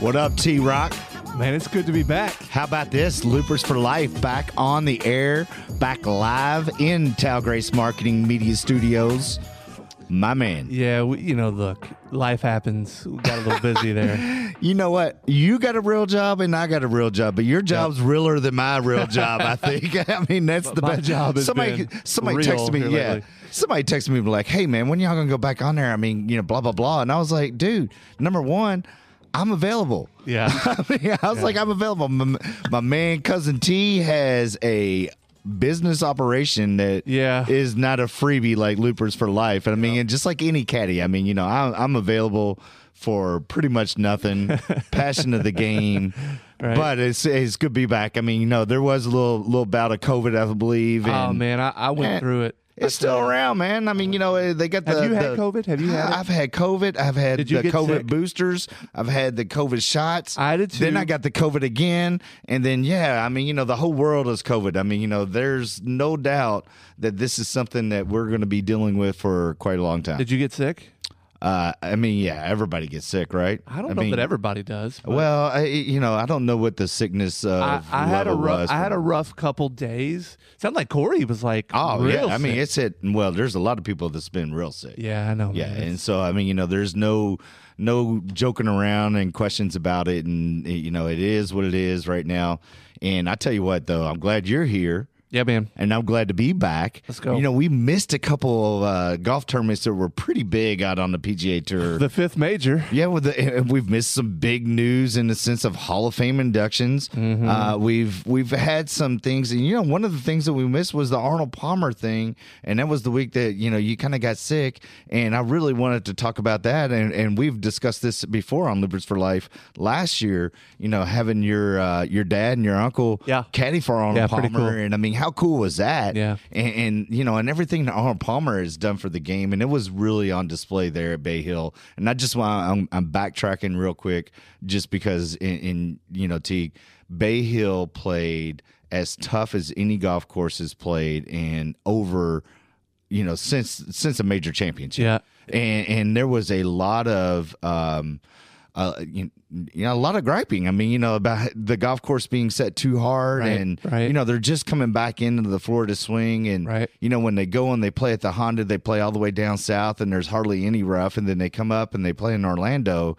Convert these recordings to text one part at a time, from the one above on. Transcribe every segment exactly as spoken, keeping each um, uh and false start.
What up, T-Rock? Man, it's good to be back. How about this? Loopers for Life, back on the air, back live in Talgrace Marketing Media Studios. My man. Yeah, we, you know, look, life happens. We got a little busy there. You know what? You got a real job and I got a real job, but your job's yep. realer than my real job, I think. I mean, that's the my best. job has somebody been somebody real texted me, here yeah. lately. Somebody texted me like, "Hey man, when y'all gonna go back on there?" I mean, you know, blah blah blah. And I was like, dude, number one, I'm available. Yeah. I, mean, I was yeah. like, I'm available. My, my man, Cousin T, has a business operation that yeah. is not a freebie like Loopers for Life. And I mean, yeah. just like any caddy, I mean, you know, I'm, I'm available for pretty much nothing. Passion of the game. Right. But it's it's good to be back. I mean, you know, there was a little little bout of COVID, I believe. And, oh, man, I, I went and, through it. It's still around, man. I mean, you know, they got the. Have you had the, COVID? Have you had it? I've had COVID. I've had did you the get COVID sick? boosters. I've had the COVID shots. I did too. Then I got the COVID again. And then, yeah, I mean, you know, the whole world is COVID. I mean, you know, there's no doubt that this is something that we're going to be dealing with for quite a long time. Did you get sick? Uh, I mean, yeah, everybody gets sick, right? I don't I know mean, that everybody does. Well, I, you know, I don't know what the sickness of I, I had a rough, was. I had a rough couple days. Sounded like Corey was like, oh real yeah, I mean, sick. it's it. Well, there's a lot of people that's been real sick. Yeah, I know. Yeah, man. and so I mean, you know, there's no no joking around and questions about it, and you know, it is what it is right now. And I tell you what, though, I'm glad you're here. Yeah, man. And I'm glad to be back. Let's go. You know, we missed a couple of uh, golf tournaments that were pretty big out on the P G A Tour. The fifth major. Yeah, with the, we've missed some big news in the sense of Hall of Fame inductions. Mm-hmm. Uh, we've we've had some things, and you know, one of the things that we missed was the Arnold Palmer thing, and that was the week that you know you kind of got sick, and I really wanted to talk about that, and, and we've discussed this before on Loopers for Life last year. You know, having your uh, your dad and your uncle yeah. caddy for Arnold yeah, Palmer, cool. and I mean, how cool was that? Yeah, and, and you know, and everything that Arnold Palmer has done for the game, and it was really on display there at Bay Hill. And I just want I'm, I'm backtracking real quick, just because in, in you know, T Bay Hill played as tough as any golf course has played, and over, you know, since since a major championship. Yeah, and and there was a lot of um, uh, you, you know, a lot of griping. I mean, you know, about the golf course being set too hard, right, and right. you know, they're just coming back into the Florida swing, and right. you know, when they go and they play at the Honda, they play all the way down south, and there's hardly any rough, and then they come up and they play in Orlando,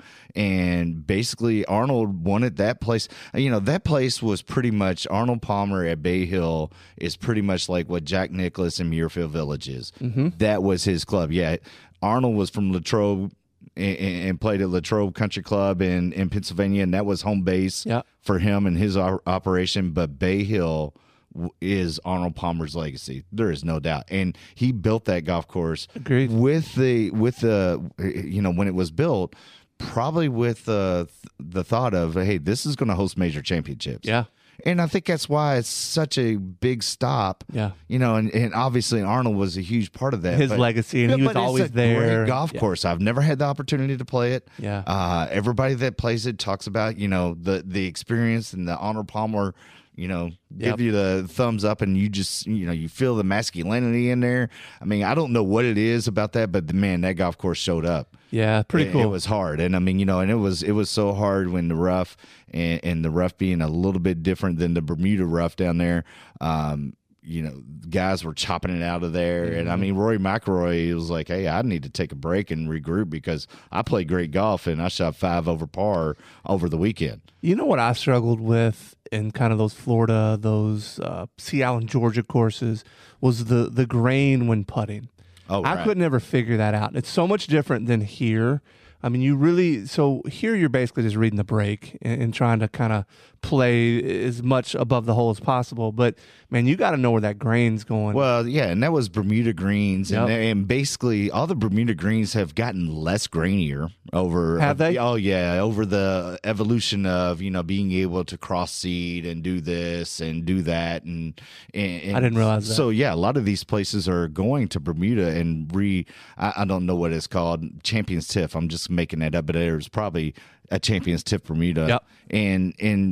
and basically Arnold wanted that place. You know, that place was pretty much Arnold Palmer at Bay Hill is pretty much like what Jack Nicklaus and Muirfield Village is. Mm-hmm. That was his club. Yeah, Arnold was from Latrobe. And, and played at Latrobe Country Club in, in Pennsylvania, and that was home base yeah. for him and his o- operation. But Bay Hill w- is Arnold Palmer's legacy. There is no doubt, and he built that golf course. Agreed. With the with the you know when it was built, probably with the the thought of, hey, this is going to host major championships. Yeah. And I think that's why it's such a big stop. Yeah. You know, and, and obviously Arnold was a huge part of that. His but, legacy, and yeah, he was but it's always a there. Great golf yeah. course. I've never had the opportunity to play it. Yeah. Uh, everybody that plays it talks about, you know, the, the experience, and the Arnold Palmer, you know, Yep. give you the thumbs up, and you just, you know, you feel the masculinity in there. I mean, I don't know what it is about that, but the, man, that golf course showed up. Yeah, pretty it, cool. It was hard, and I mean, you know, and it was it was so hard when the rough and, and the rough being a little bit different than the Bermuda rough down there. Um, you know, guys were chopping it out of there, mm-hmm. and I mean, Rory McIlroy was like, "Hey, I need to take a break and regroup because I played great golf and I shot five over par over the weekend." You know what I struggled with in kind of those Florida, those uh, Sea Island, Georgia courses was the the grain when putting. Oh, right. I could never figure that out. It's so much different than here. I mean, you really, so here you're basically just reading the break and, and trying to kind of play as much above the hole as possible. But, man, you got to know where that grain's going. Well, yeah, and that was Bermuda greens. Yep. And, and basically all the Bermuda greens have gotten less grainier over. Have they? Oh, yeah, over the evolution of, you know, being able to cross seed and do this and do that. And, and, and I didn't realize that. So, yeah, a lot of these places are going to Bermuda and re, I, I don't know what it's called, Champions Tiff. I'm just making that up, but there's probably a Champions Tiff Bermuda. Yep. And, and,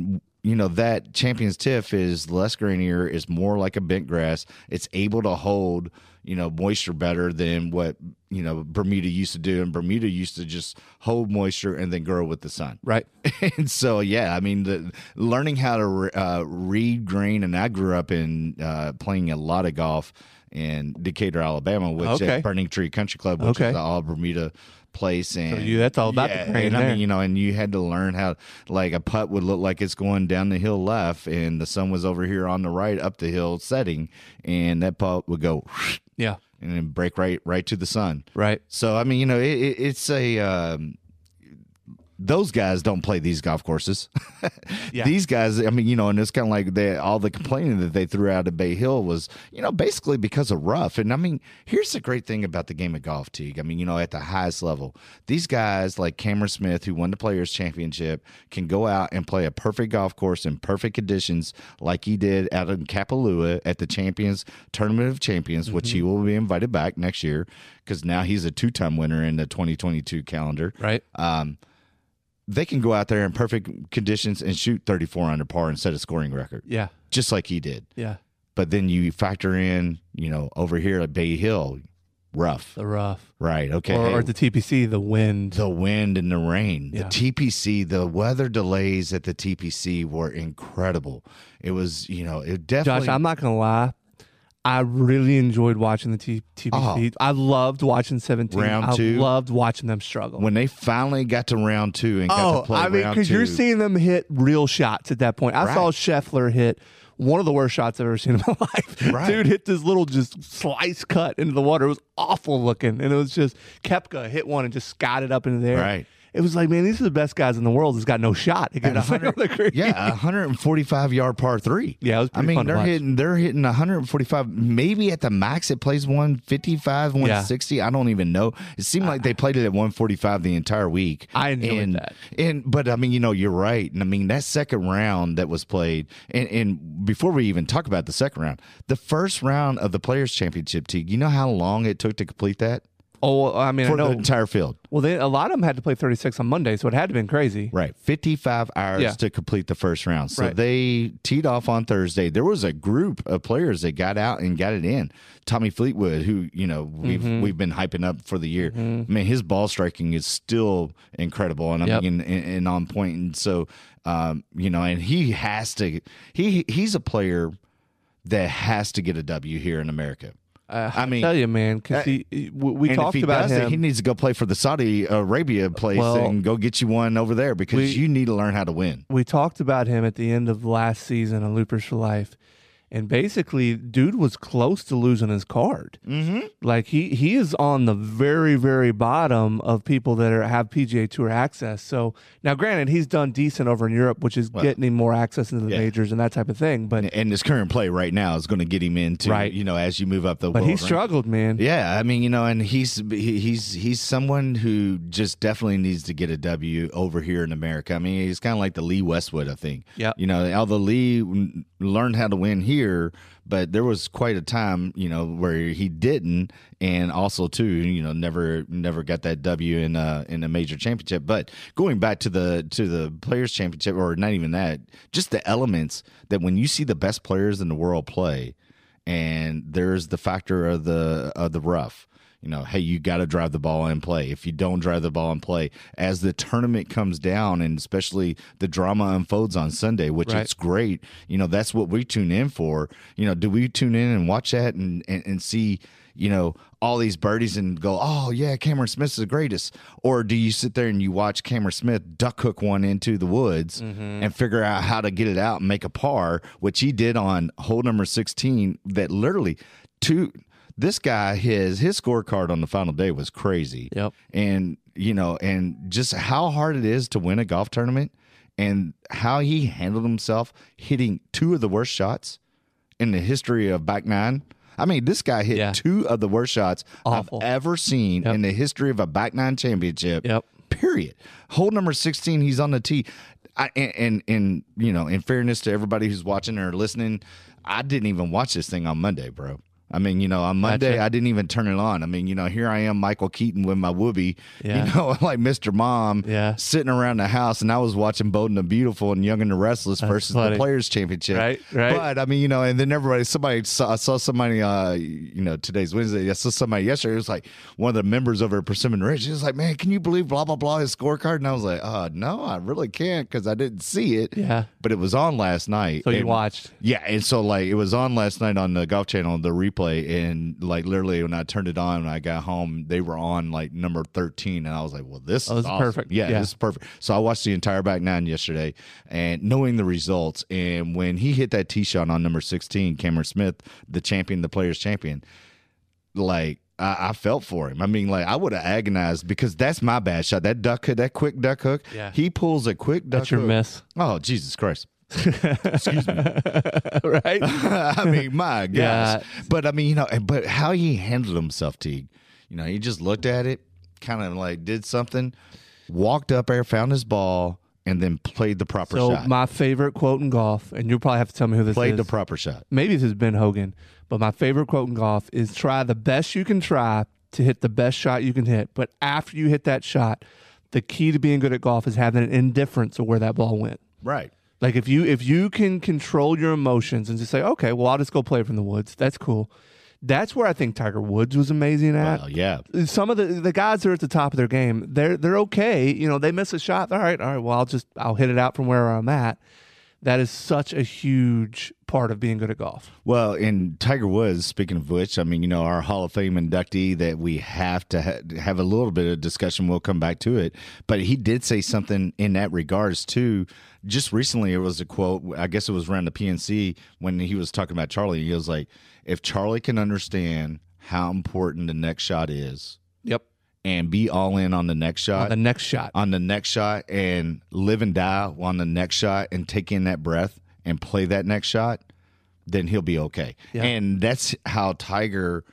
you know, that Champions Tiff is less grainier, is more like a bent grass. It's able to hold, you know, moisture better than what, you know, Bermuda used to do. And Bermuda used to just hold moisture and then grow with the sun. Right. And so, yeah, I mean, the, learning how to uh, read grain, and I grew up in uh, playing a lot of golf in Decatur, Alabama, which Okay. at Burning Tree Country Club, which Okay. is the all Bermuda place. And So you, that's all about yeah, the grain and I there. mean, you know, and you had to learn how, like, a putt would look like it's going down the hill left, and the sun was over here on the right up the hill setting, and that putt would go yeah. and then break right right to the sun. Right. So I mean, you know, it, it, it's a um, those guys don't play these golf courses. Yeah. These guys, I mean, you know, and it's kind of like they, all the complaining that they threw out at Bay Hill was, you know, basically because of rough. And I mean, here's the great thing about the game of golf, Teague. I mean, you know, at the highest level, these guys like Cameron Smith, who won the Players Championship, can go out and play a perfect golf course in perfect conditions, like he did out in Kapalua at the Champions Tournament of Champions, mm-hmm. which he will be invited back next year because now he's a two-time winner in the twenty twenty-two calendar. Right. Um, they can go out there in perfect conditions and shoot thirty-four under par and set a scoring record. Yeah. Just like he did. Yeah. But then you factor in, you know, over here at Bay Hill, rough. The rough. Right. Okay. Or, Hey, or at the T P C, the wind. the wind and the rain. Yeah. The T P C, the weather delays at the T P C were incredible. It was, you know, it definitely. Josh, I'm not going to lie. I really enjoyed watching the T- TPC. Oh. I loved watching seventeen. Round I two. loved watching them struggle. when they finally got to round two and got oh, to play I mean, round because two. you're seeing them hit real shots at that point. I Right. saw Scheffler hit one of the worst shots I've ever seen in my life. Right. Dude hit this little just slice cut into the water. It was awful looking. And it was just Koepka hit one and just scotted up into the air. Right. It was like, man, these are the best guys in the world. Has got no shot At against one hundred, the green. yeah, a one hundred forty-five yard par three. Yeah, it was I pretty mean, fun to they're watch. hitting, they're hitting one hundred forty-five. Maybe at the max, it plays one fifty-five, one sixty. I don't even know. It seemed like they played it at one forty-five the entire week. I enjoyed and, that. And but I mean, you know, you're right. And I mean, that second round that was played, and, and before we even talk about the second round, the first round of the Players Championship, Teague, you know how long it took to complete that Oh, I mean, for I know. the entire field? Well, they, a lot of them had to play thirty-six on Monday, so it had to have been crazy. Right. fifty-five hours Yeah. to complete the first round. So Right. they teed off on Thursday. There was a group of players that got out and got it in. Tommy Fleetwood, who, you know, we've Mm-hmm. we've been hyping up for the year. I mean, his ball striking is still incredible and I Yep. mean and, and on point. And so um, you know, and he has to he he's a player that has to get a W here in America. Uh, I mean, tell you, man, because uh, he, he- we, we and talked if he about does him. it, he needs to go play for the Saudi Arabia place Well, and go get you one over there because we- you need to learn how to win. we talked about him at the end of last season on Loopers for Life, and basically, dude was close to losing his card. Mm-hmm. Like he he is on the very very bottom of people that are, have P G A Tour access. So now, granted, he's done decent over in Europe, which is Well, getting him more access into the yeah. majors and that type of thing. But And his current play right now is going to get him into, Right. you know, as you move up the but world he rank. struggled, man. Yeah, I mean, you know, and he's he, he's he's someone who just definitely needs to get a W over here in America. I mean, he's kind of like the Lee Westwood, I think. Yep. You know, although Lee n- learned how to win here, but there was quite a time, you know, where he didn't, and also too, you know, never never got that W in a in a major championship. But going back to the to the Players Championship, or not even that, just the elements that when you see the best players in the world play. And there's the factor of the of the rough. You know, hey, you got to drive the ball and play. If you don't drive the ball and play, as the tournament comes down, and especially the drama unfolds on Sunday, which Right. it's great. You know, that's what we tune in for. You know, do we tune in and watch that and and, and see, you know, all these birdies and go, oh yeah, Cameron Smith's the greatest? Or do you sit there and you watch Cameron Smith duck hook one into the woods and figure out how to get it out and make a par, which he did on hole number sixteen, that literally two this guy, his his scorecard on the final day was crazy. Yep. And you know, and just how hard it is to win a golf tournament and how he handled himself hitting two of the worst shots in the history of back nine. I mean, this guy hit Yeah. two of the worst shots Awful. I've ever seen Yep. in the history of a back nine championship. Yep. Period. Hole number sixteen, he's on the tee. I, and, and and you know, in fairness to everybody who's watching or listening, I didn't even watch this thing on Monday, bro. I mean, you know, on Monday, Gotcha. I didn't even turn it on. I mean, you know, here I am, Michael Keaton with my whoopee, Yeah. you know, like Mister Mom, Yeah. sitting around the house, and I was watching Bold the Beautiful and Young and the Restless That's versus funny. the Players Championship. Right, right. But, I mean, you know, and then everybody, somebody, saw, I saw somebody, uh, you know, today's Wednesday, I saw somebody yesterday, it was like one of the members over at Persimmon Ridge, he was like, man, can you believe blah, blah, blah, his scorecard? And I was like, uh, no, I really can't because I didn't see it. Yeah. But it was on last night. So you And- watched. Yeah, and so like it was on last night on the Golf Channel, the replay, and like literally when I turned it on, when I got home, they were on like number thirteen, and I was like, "Well, this Oh, is this is awesome. perfect. Yeah, Yeah. this is perfect." So I watched the entire back nine yesterday, and knowing the results, and when he hit that tee shot on number sixteen, Cameron Smith, the champion, the Players Champion, like. I, I felt for him. I mean, like I would have agonized because that's my bad shot. That duck hook, that quick duck hook. Yeah. He pulls a quick duck That's your hook. miss. Oh, Jesus Christ. Excuse me. Right? I mean, my gosh. Yeah. But I mean, you know, but how he handled himself, Teague. You know, he just looked at it, kind of like did something, walked up there, found his ball, and then played the proper So shot. my favorite quote in golf, and you'll probably have to tell me who this played is. the proper shot. Maybe this is Ben Hogan, but my favorite quote in golf is try the best you can try to hit the best shot you can hit. But after you hit that shot, the key to being good at golf is having an indifference of where that ball went. Right. Like if you if you can control your emotions and just say, okay, well, I'll just go play from the woods. That's cool. That's where I think Tiger Woods was amazing at. Well, yeah. Some of the the guys that are at the top of their game, they're they're okay. You know, they miss a shot. All right, all right. Well, I'll just I'll hit it out from where I'm at. That is such a huge part of being good at golf. Well, in Tiger Woods, speaking of which, I mean, you know, our Hall of Fame inductee that we have to ha- have a little bit of discussion. We'll come back to it. But he did say something in that regards, too. Just recently, it was a quote, I guess it was around the P N C when he was talking about Charlie. He was like, if Charlie can understand how important the next shot is Yep. and be all in on the next shot, On the next shot. on the next shot and live and die on the next shot and take in that breath and play that next shot, then he'll be okay. Yeah. And that's how Tiger,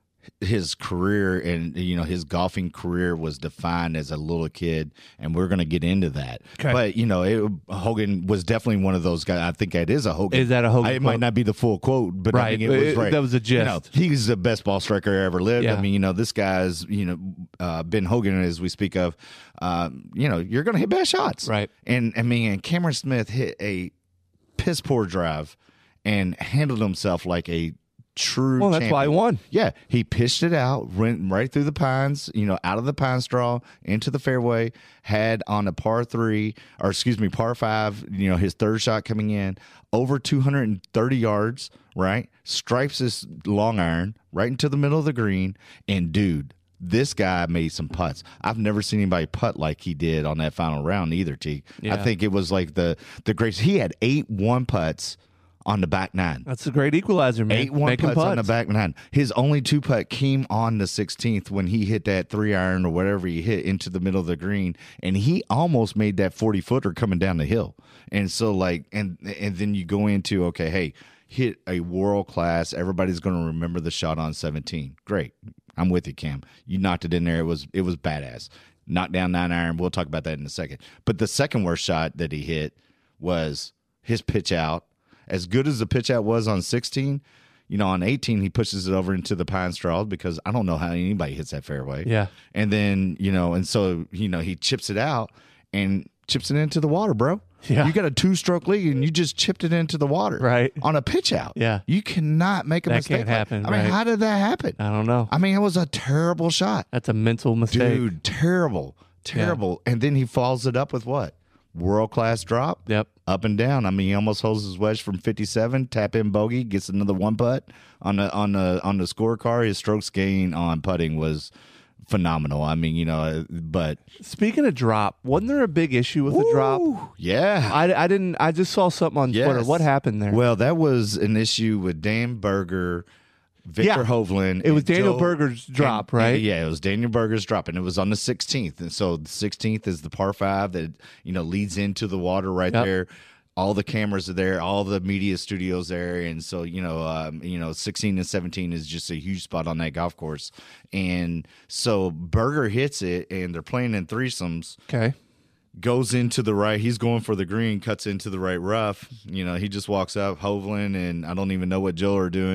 his career and, you know, his golfing career was defined as a little kid. And we're going to get into that. Okay. But, you know, it, Hogan was definitely one of those guys. I think that is a Hogan. Is that a Hogan I, it might quote? not be the full quote, but I Right. think it was It- right. that was a You know, gist. he's the best ball striker ever lived. Yeah. I mean, you know, this guy's, you know, uh, Ben Hogan, as we speak of, um, you know, you're going to hit bad shots. Right. And, I mean, and Cameron Smith hit a piss poor drive and handled himself like a true Well, that's why he champion. won. Yeah, he pitched it out, went right through the pines, you know, out of the pine straw into the fairway, had on a par three, or excuse me, par five, you know, his third shot coming in, over two hundred thirty yards, right? Stripes his long iron right into the middle of the green, and dude, this guy made some putts. I've never seen anybody putt like he did on that final round either, T. Yeah. I think it was like the the greatest. He had eight one putts on the back nine. That's a great equalizer, man. Eight one Making putts, on the putts. back nine. His only two putt came on the sixteenth when he hit that three iron or whatever he hit into the middle of the green, and he almost made that forty footer coming down the hill. And so, like, and and then you go into okay, hey, hit a world class. Everybody's going to remember the shot on seventeen. Great, I'm with you, Cam. You knocked it in there. It was it was badass. Knocked down nine iron. We'll talk about that in a second. But the second worst shot that he hit was his pitch out. As good as the pitch out was on sixteen, you know, on eighteen, he pushes it over into the pine straw because I don't know how anybody hits that fairway. Yeah. And then, you know, and so, you know, he chips it out and chips it into the water, bro. Yeah. You got a two stroke lead and you just chipped it into the water. Right. On a pitch out. Yeah. You cannot make a That mistake. can't like- happen, I mean, right. how did that happen? I don't know. I mean, it was a terrible shot. That's a mental mistake. Dude, terrible. Terrible. And then he follows it up with what? World class drop. Yep. Up and down. I mean, he almost holds his wedge from fifty-seven, tap in bogey, gets another one putt on the on the on the scorecard. His strokes gain on putting was phenomenal. I mean, you know, but Speaking of drop, wasn't there a big issue with the drop? yeah. I, I didn't. I just saw something on Yes. Twitter. What happened there? Well, that was an issue with Dan Berger, Victor Yeah. Hovland. It was and Daniel Joe- Berger's drop, and- right? and- yeah, it was Daniel Berger's drop, and it was on the sixteenth. And so the sixteenth is the par five that, you know, leads into the water right Yep. there. All the cameras are there, all the media studios there, and so you know, um, you know, sixteen and seventeen is just a huge spot on that golf course. And so Berger hits it, and they're playing in threesomes. Okay. Goes into the right. He's going for the green, cuts into the right rough. You know, he just walks up, Hovland, and I don't even know what Joe are doing.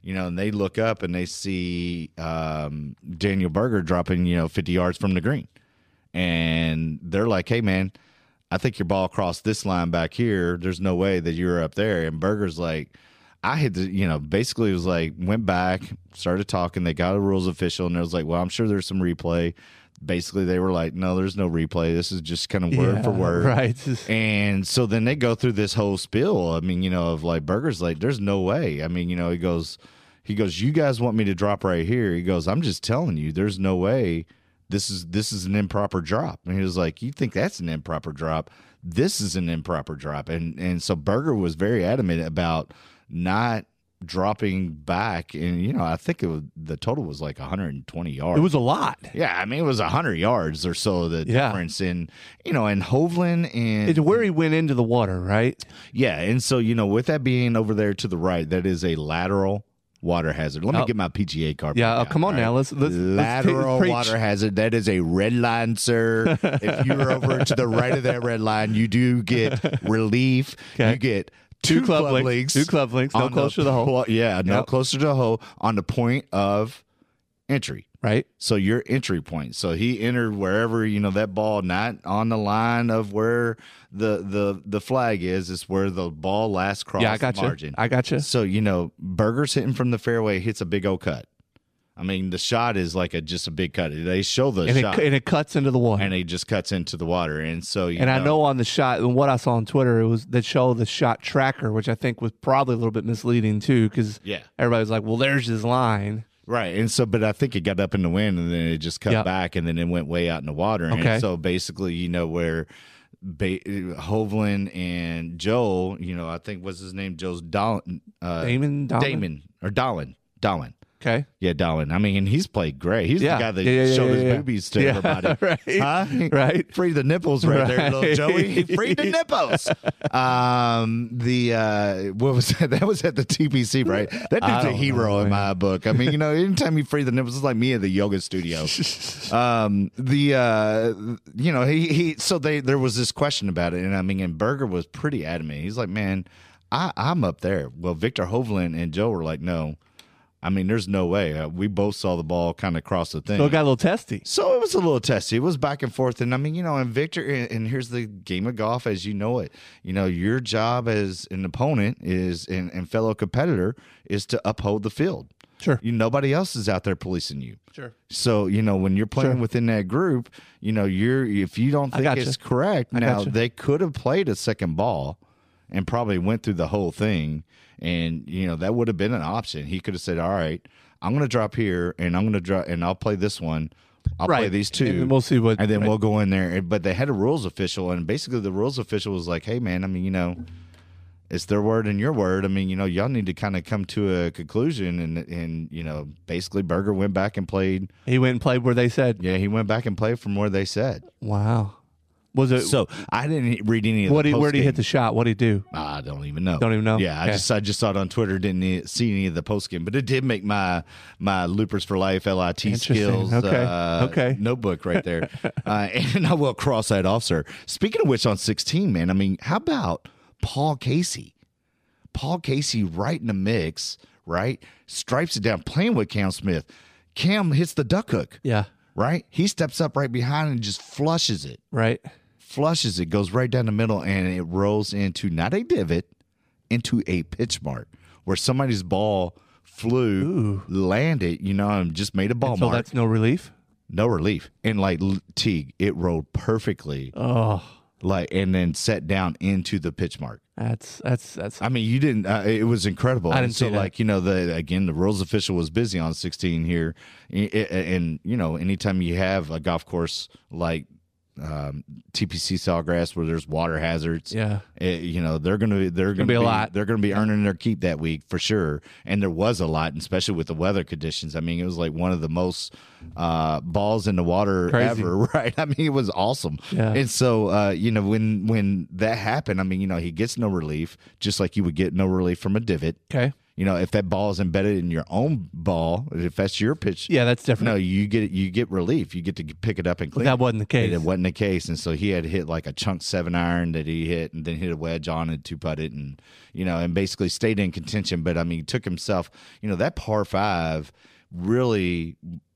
you know, and they look up and they see um, Daniel Berger dropping, you know, fifty yards from the green. And they're like, hey, man, I think your ball crossed this line back here. There's no way that you're up there. And Berger's like, I had to, you know, basically it was like, went back, started talking. They got a rules official, and it was like, well, I'm sure there's some replay. Basically, they were like, no, there's no replay. This is just kind of word Yeah, for word. right. And so then they go through this whole spiel. I mean, you know, of like Berger's like, there's no way. I mean, you know, he goes, he goes, you guys want me to drop right here? He goes, I'm just telling you, there's no way. This is this is an improper drop. And he was like, you think that's an improper drop? This is an improper drop. And and so Berger was very adamant about not dropping back. And, you know, I think it was, the total was like one hundred twenty yards. It was a lot. Yeah, I mean, it was one hundred yards or so, the Yeah. difference in, you know, and Hovland and. It's where he went into the water, right? Yeah, and so, you know, with that being over there to the right, that is a lateral water hazard. Let me Oh. get my P G A card. Yeah, back oh, out, come on all now. Let's, let's Lateral let's preach. water hazard. That is a red line, sir. If you're over to the right of that red line, you do get relief. Okay. You get Two two, club club, links. links. Two club links. No on closer to the hole. pl- Yeah, no Yep. closer to the hole on the point of entry. Right? So your entry point. So he entered wherever, you know, that ball not on the line of where the the the flag is. It's where the ball last crossed Yeah, I got the you. margin. I got you. So, you know, Berger's hitting from the fairway, hits a big old cut. I mean, the shot is like a just a big cut. They show the And it, shot, and it cuts into the water. and he just cuts into the water. And so, you And know, I know on the shot, and what I saw on Twitter, it was that show the shot tracker, which I think was probably a little bit misleading too, because Yeah. everybody was like, "Well, there's his line." Right. And so, but I think it got up in the wind and then it just cut Yep. back and then it went way out in the water. Okay. And so basically, you know, where ba- Hovland and Joe, you know, I think was his name, Joe's Dolan, uh, Damon, Dolan? Damon or Dolan, Dolan. Okay. Yeah, Dolan. I mean, he's played great. He's Yeah. the guy that Yeah, yeah, showed yeah, his yeah. boobies to Yeah, everybody. right. Huh? Right. Free the nipples right, there, Right. little Joey. He freed the nipples. Um, the uh, what was that? That was at the T P C, right? That I dude's a don't hero know, in man. my book. I mean, you know, anytime you free the nipples, it's like me at the yoga studio. um, the uh, you know, he he. So they there was this question about it, and I mean, and Berger was pretty adamant. He's like, man, I I'm up there. Well, Victor Hovland and Joe were like, no. I mean, there's no way. Uh, we both saw the ball kind of cross the thing. So it got a little testy. So it was a little testy. It was back and forth. And I mean, you know, and Victor, and and here's the game of golf as you know it. You know, your job as an opponent is, and, and fellow competitor, is to uphold the field. Sure. You, nobody else is out there policing you. Sure. So, you know, when you're playing Sure. within that group, you know, you're, if you don't I think gotcha. it's correct, I now gotcha. they could have played a second ball and probably went through the whole thing. And, you know, that would have been an option. He could have said, all right, I'm going to drop here and I'm going to drop and I'll play this one. I'll play Right. these two. And then we'll see what. And then right. we'll go in there. And- But they had a rules official, and basically the rules official was like, hey, man, I mean, you know, it's their word and your word. I mean, you know, y'all need to kind of come to a conclusion. And, and you know, basically Berger went back and played. He went and played where they said. Yeah, he went back and played from where they said. Wow. Was it? So I didn't read any of what the did, where did he post-game. hit the shot? What did he do? I don't even know. Don't even know? Yeah, I Okay. just I just saw it on Twitter. Didn't e- see any of the post game, but it did make my my Loopers for Life L I T Interesting. skills Okay. Uh, Okay. notebook right there. uh, and I will cross that off, sir. Speaking of which, on sixteen, man, I mean, how about Paul Casey? Paul Casey right in the mix, right? Stripes it down, playing with Cam Smith. Cam hits the duck hook, Yeah. right? He steps up right behind and just flushes it. Right. Flushes it, goes right down the middle, and it rolls into not a divot, into a pitch mark where somebody's ball flew, landed, you know, and just made a ball So mark. that's no relief. No relief. And like L- Teague, it rolled perfectly, Oh, like, and then set down into the pitch mark. that's that's that's. I mean, you didn't. Uh, it was incredible. I didn't and so, see that. like, you know, the again, the rules official was busy on sixteen here, I- I- and you know, anytime you have a golf course like um, T P C Sawgrass where there's water hazards, Yeah. eh, you know, they're gonna they're gonna be be, a lot. They're gonna be earning their keep that week for sure. And there was a lot, especially with the weather conditions. I mean, it was like one of the most uh, balls in the water Crazy. ever, right? I mean, it was awesome. Yeah. And so, uh, you know, when when that happened, I mean, you know, he gets no relief, just like you would get no relief from a divot. Okay. you know, if that ball is embedded in your own ball, if that's your pitch, Yeah, that's different. no, you get you get relief. You get to pick it up and clean. That wasn't the case. It wasn't the case, and so he had hit like a chunk seven iron that he hit, and then hit a wedge on it, two putted, and you know, and basically stayed in contention. But I mean, he took himself, you know, that par five really.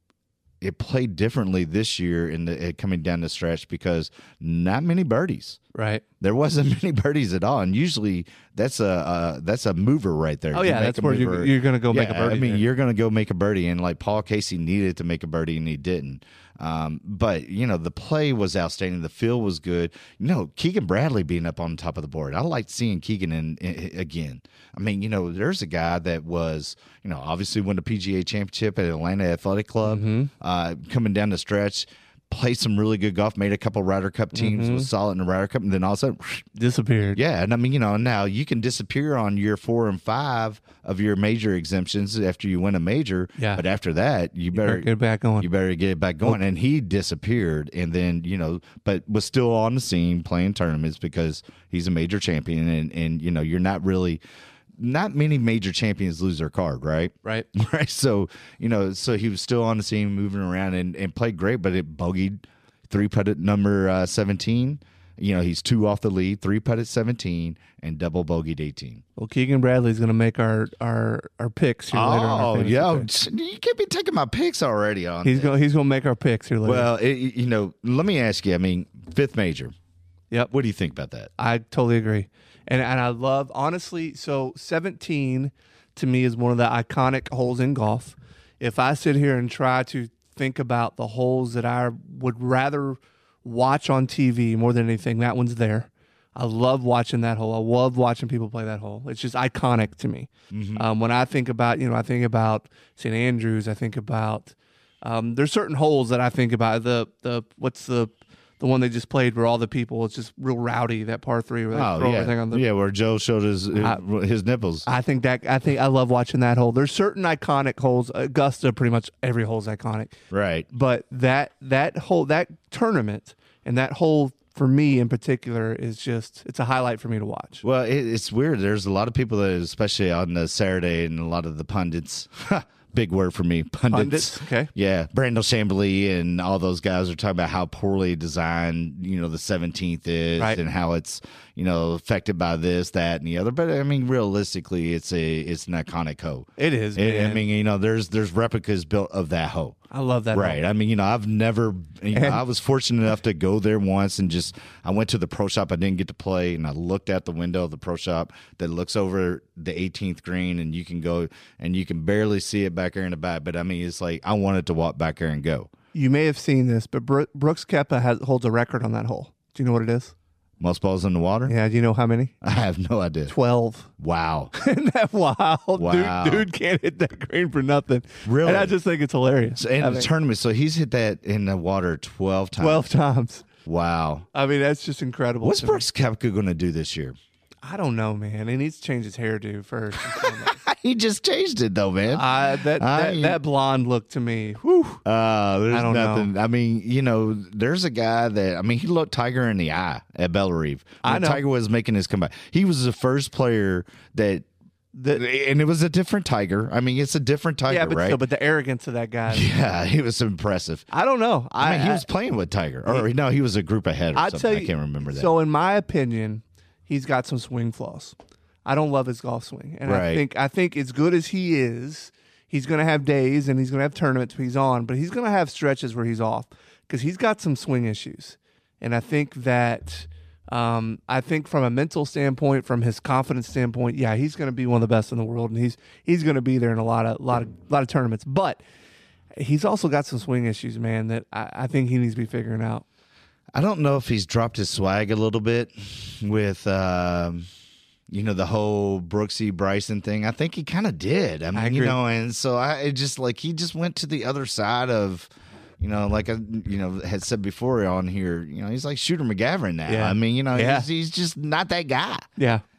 It played differently this year in the coming down the stretch because not many birdies. Right. There wasn't many birdies at all, and usually that's a uh, that's a mover right there. Oh You yeah, make that's a where mover. you're, you're going to go make a Yeah, birdie. I mean, there. you're going to go make a birdie, and like Paul Casey needed to make a birdie, and he didn't. Um, but you know, the play was outstanding. The feel was good. You know, Keegan Bradley being up on top of the board. I liked seeing Keegan in, in again. I mean, you know, there's a guy that was, you know, obviously won the P G A Championship at Atlanta Athletic Club, Mm-hmm. uh, coming down the stretch. Played some really good golf, made a couple Ryder Cup teams, Mm-hmm. was solid in the Ryder Cup, and then all of a sudden, Disappeared. yeah. And I mean, you know, now you can disappear on year four and five of your major exemptions after you win a major. Yeah. But after that, you better, Better get back on. you better get it back going. And he disappeared, and then you know, but was still on the scene playing tournaments because he's a major champion, and and you know, you're not really. Not many major champions lose their card, right? Right. Right. So, you know, so he was still on the scene, moving around and, and played great, but it bogeyed three putted number uh, seventeen. You know, he's two off the lead, three putted seventeen, and double bogeyed eighteen. Well, Keegan Bradley's going to make our our our picks here later. on our Oh, fantasy yeah. picks. You can't be taking my picks already on He's this. going he's going to make our picks here later. Well, it, you know, let me ask you, I mean, fifth major. Yep. What do you think about that? I totally agree. And and I love, honestly, so seventeen to me is one of the iconic holes in golf. If I sit here and try to think about the holes that I would rather watch on T V more than anything, that one's there. I love watching that hole. I love watching people play that hole. It's just iconic to me. Mm-hmm. Um, when I think about, you know, I think about Saint Andrews. I think about, um, there's certain holes that I think about. The, the what's the, the one they just played where all the people, it's just real rowdy, that par three where they Oh, throw yeah. everything on the. yeah, where Joe showed his his, I- his nipples. I think that I think I love watching that hole. There's certain iconic holes. Augusta, pretty much every hole's iconic. Right. But that that whole that tournament and that hole for me in particular is just it's a highlight for me to watch. Well, it, it's weird. There's a lot of people that, especially on the Saturday, and a lot of the pundits. Big word for me, pundits. Pundits, okay. Yeah, Brandel Chambly and all those guys are talking about how poorly designed, you know, the seventeenth is, Right. and how it's, you know, affected by this, that, and the other. But I mean, realistically, it's a it's an iconic hoe. It is. It- Man. I mean, you know, there's there's replicas built of that hoe. I love that. Right. hole. I mean, you know, I've never, you know, And- I was fortunate enough to go there once and just, I went to the pro shop. I didn't get to play. And I looked out the window of the pro shop that looks over the eighteenth green, and you can go and you can barely see it back there in the back. But I mean, it's like, I wanted to walk back there and go. You may have seen this, but Bro- Brooks Koepka has holds a record on that hole. Do you know what it is? Most balls in the water? Yeah. Do you know how many? I have no idea. Twelve. Wow. Isn't that wild? Wow. Dude, dude can't hit that green for nothing. Really? And I just think it's hilarious. And I the mean, tournament, so he's hit that in the water twelve times. twelve times. Wow. I mean, that's just incredible. What's to me. Brooks Koepka going to do this year? I don't know, man. He needs to change his hairdo first. and foremost. He just changed it, though, man. I, that, I- that that blonde look to me. Whew. Uh, there's I don't nothing. I mean, you know, there's a guy that, I mean, he looked Tiger in the eye at Bellerive. I When know. Tiger was making his comeback. He was the first player that, The, and it was a different Tiger. I mean, it's a different Tiger, yeah, but right? still, but the arrogance of that guy. yeah, he was impressive. I don't know. I, I, mean, he was playing with Tiger. Or, no, he was a group ahead or I something. tell you, I can't remember that. So, in my opinion, he's got some swing flaws. I don't love his golf swing, and I Right. think I think as good as he is, he's going to have days and he's going to have tournaments where he's on, but he's going to have stretches where he's off because he's got some swing issues, and I think that. Um, I think from a mental standpoint, from his confidence standpoint, yeah, he's going to be one of the best in the world, and he's he's going to be there in a lot of lot of lot of tournaments. But he's also got some swing issues, man, that I, I think he needs to be figuring out. I don't know if he's dropped his swag a little bit with, um, you know, the whole Brooksy Bryson thing. I think he kind of did. I mean, I you agree. know, and so I it just like he just went to the other side of, you know, like I, you know, had said before on here, you know, he's like Shooter McGavin now. Yeah. I mean, you know, Yeah. he's, he's just not that guy. Yeah,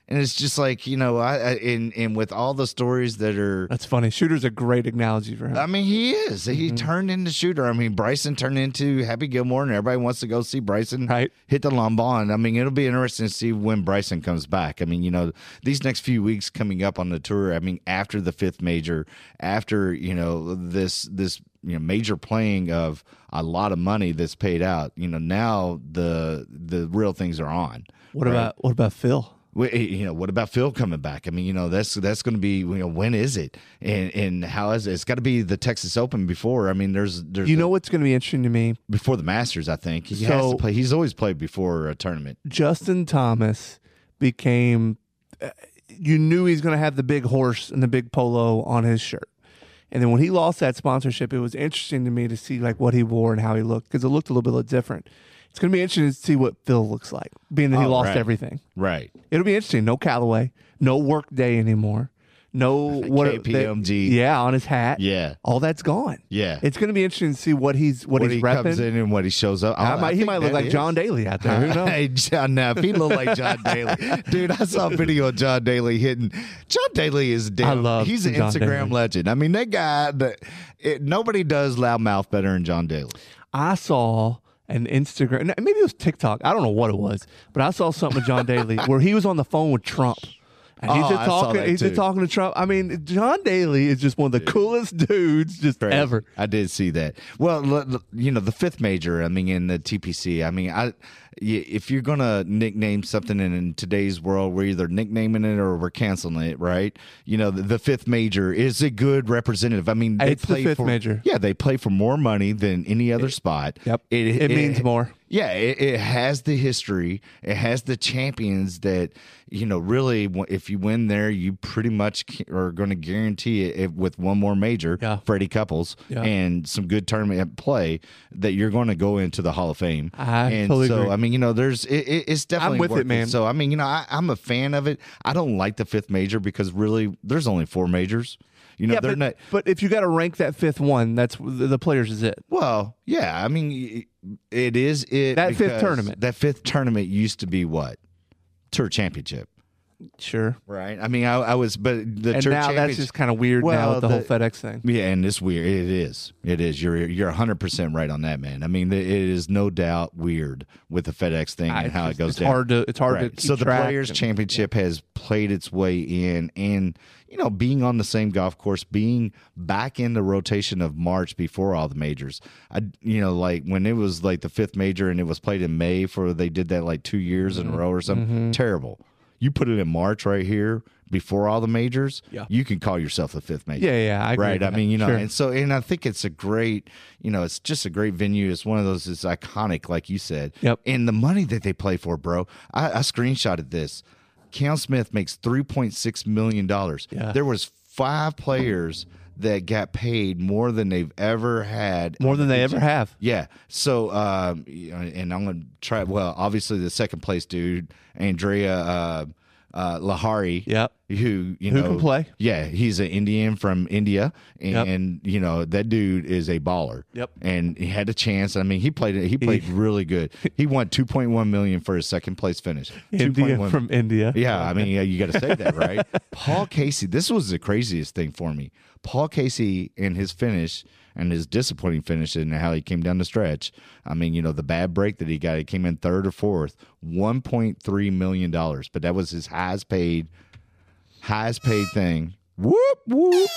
And it's just like, you know, I, I and, and with all the stories that are, That's funny. Shooter's a great analogy for him. I mean, he is. He Mm-hmm. turned into Shooter. I mean, Bryson turned into Happy Gilmore, and everybody wants to go see Bryson Right. hit the long ball. And I mean, it'll be interesting to see when Bryson comes back. I mean, you know, these next few weeks coming up on the tour, I mean, after the fifth major, after, you know, this, this, you know, major playing of a lot of money that's paid out, you know, now the, the real things are on. What right? about what about Phil? Wait, you know, what about Phil coming back? I mean, you know, that's that's going to be, you know, when is it, and and how is it? It's got to be the Texas Open before. I mean, there's there's You know a- what's going to be interesting to me? before the Masters. I think he has So- to play. He's always played before a tournament. Justin Thomas became. Uh, you knew he's going to have the big horse and the big polo on his shirt. And then when he lost that sponsorship, it was interesting to me to see like what he wore and how he looked, because it looked a little bit different. It's going to be interesting to see what Phil looks like, being that he Oh, lost right. everything. Right. It'll be interesting. No Callaway, no work day anymore, no what K P M G. yeah, on his hat. Yeah. all that's gone. Yeah. It's going to be interesting to see what he's what when he's he repping. comes in and when he shows up, I I might, he think might look that like is. John Daly out there. Who knows? Hey, John, now if he looked like John Daly, dude, I saw a video of John Daly hitting. John Daly is damn. I love he's an John Instagram Daly. legend. I mean, that guy. The, it, nobody does loudmouth better than John Daly. I saw an Instagram, maybe it was TikTok. I don't know what it was, but I saw something with John Daly where he was on the phone with Trump. And he's Oh, just I saw talking. that He's just too. talking to Trump. I mean, John Daly is just one of the coolest dudes just Crazy. ever. I did see that. Well, l- l- you know, the fifth major, I mean, in the T P C, I mean, I y- if you're going to nickname something in, in today's world, we're either nicknaming it or we're canceling it, right? You know, the, the fifth major is a good representative. I mean, they It's the play fifth for, major. Yeah, they play for more money than any other spot. Yep. It means more. Yeah, it, it has the history. It has the champions that, you know, really, w- if you win there, you pretty much ca- are going to guarantee it if, with one more major, Yeah. Freddie Couples, Yeah. and some good tournament play, that you're going to go into the Hall of Fame. I and totally so, agree. I mean, you know, there's it, it, it's definitely with worth it, man. So, I mean, you know, I, I'm a fan of it. I don't like the fifth major because really, there's only four majors. You know, Yeah, they're but, not. but if you got to rank that fifth one, that's the, the players is it. Well, yeah, I mean, it is it That fifth because tournament. That fifth tournament used to be what? Tour Championship, Sure. right? I mean, I, I was, but the And Tour now that's Championship. just kind of weird now Well, with the, whole the- FedEx thing. Yeah, and it's weird. It is. It is. You're you're one hundred percent right on that, man. I mean, it is no doubt weird with the FedEx thing I- and how it it's- goes it's down. hard to it's hard to Right. keep So the track Players and- Championship has played its way in, and you know, being on the same golf course, being back in the rotation of March before all the majors. I, you know, like when it was like the fifth major and it was played in May for they did that like two years Mm-hmm. in a row or something. Terrible. You put it in March right here before all the majors. Yeah. You can call yourself the fifth major. Yeah, yeah, I agree right. with I that. mean, you know, Sure. and so and I think it's a great, you know, it's just a great venue. It's one of those. It's iconic, like you said. Yep. And the money that they play for, bro. I, I screenshotted this. Cam Smith makes three point six million dollars. Yeah. There was five players that got paid more than they've ever had. More than they ever have. Yeah. So, um, you know, and I'm going to try. Well, obviously the second place dude, Andrea uh, uh, Lahari. Yep. Who you Who know can play. Yeah, he's an Indian from India, and you know that dude is a baller. Yep. And he had a chance. I mean, he played it. He played really good. He won two point one million for his second place finish. India two point one from India. Yeah, I mean, yeah, you got to say that, right? Paul Casey. This was the craziest thing for me. Paul Casey and his finish and his disappointing finish and how he came down the stretch. I mean, you know, the bad break that he got, he came in third or fourth, one point three million dollars. But that was his highest paid, highest paid thing. Whoop, whoop.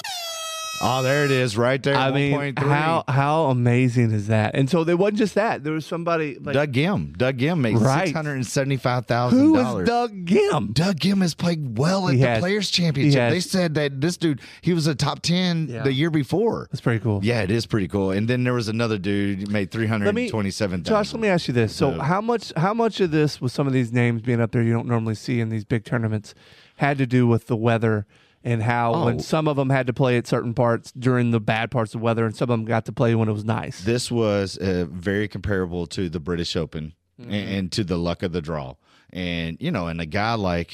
Oh, there it is, right there. I mean, one point three. how how amazing is that? And so there wasn't just that. There was somebody like Doug Gim. Doug Gim made Right. six hundred seventy-five thousand who dollars. is Doug Gim? Doug Gim has played well at He the has. Players He Championship. has. They said that this dude, he was a top ten Yeah. the year before. That's pretty cool. Yeah, it is pretty cool. And then there was another dude who made three hundred twenty-seven thousand. Josh, let me ask you this. So, So- how much how much of this with some of these names being up there you don't normally see in these big tournaments had to do with the weather and how Oh. when some of them had to play at certain parts during the bad parts of weather and some of them got to play when it was nice? This was uh, very comparable to the British Open Mm-hmm. and, and to the luck of the draw. And, you know, and a guy like